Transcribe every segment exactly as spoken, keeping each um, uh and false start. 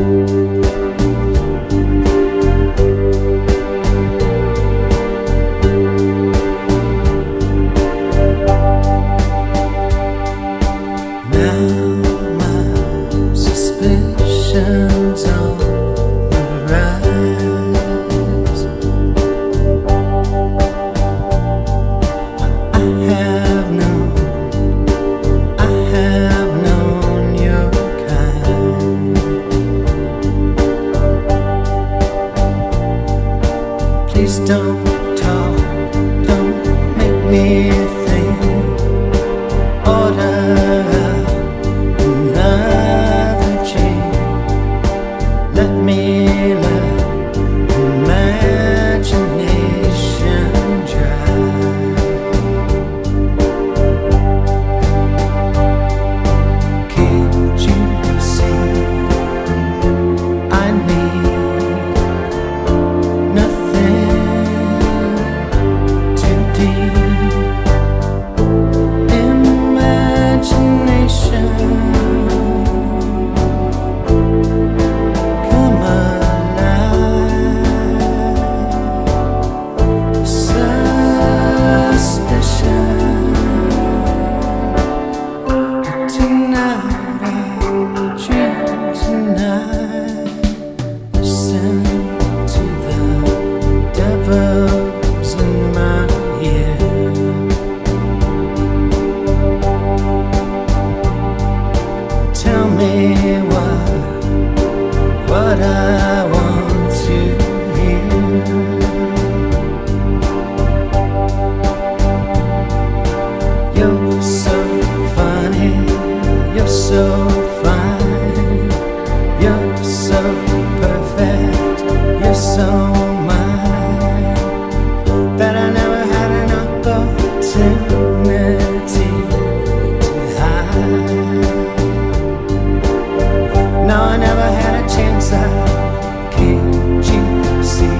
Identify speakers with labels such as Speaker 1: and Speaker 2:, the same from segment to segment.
Speaker 1: Please don't talk, don't make me think. Order another drink. Let me let imagination drive. Can't you see I need what I want to hear. You're so funny, you're so fine, you're so perfect, you're so mine, that I never had an opportunity to hide. No, I never had a chance. I can't you see?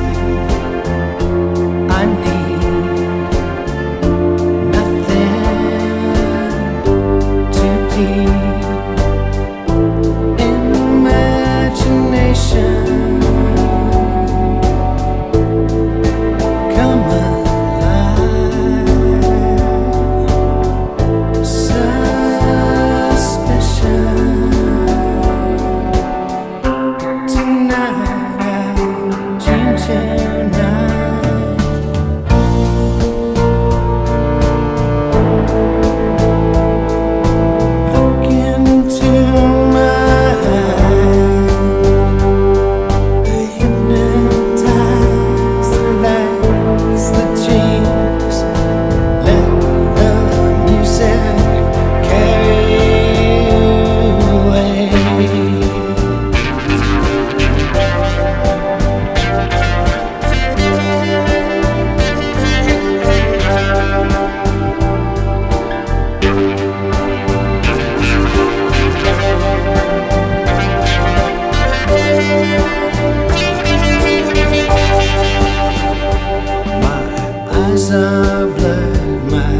Speaker 1: I need nothing too deep. Imagination, come alive. Suspicion. Eyes are blurred, my